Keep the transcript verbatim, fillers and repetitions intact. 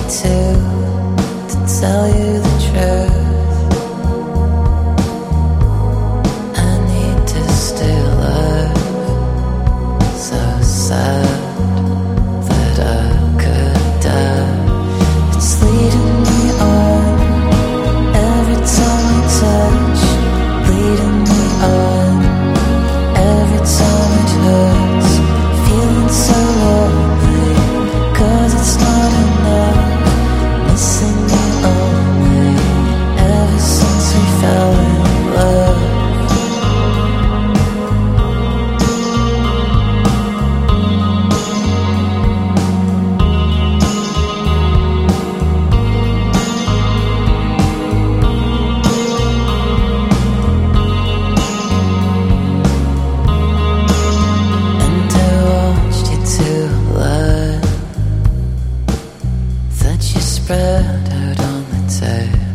to, to tell you the truth. I need to stay alive, so sad that I could die. It's leading me on every time I touch, leading me on every time it hurts. Feeling so lonely, cause it's not enough. Missing you only, ever since we fell in love. And I watched you to learn that you spread out on the tape.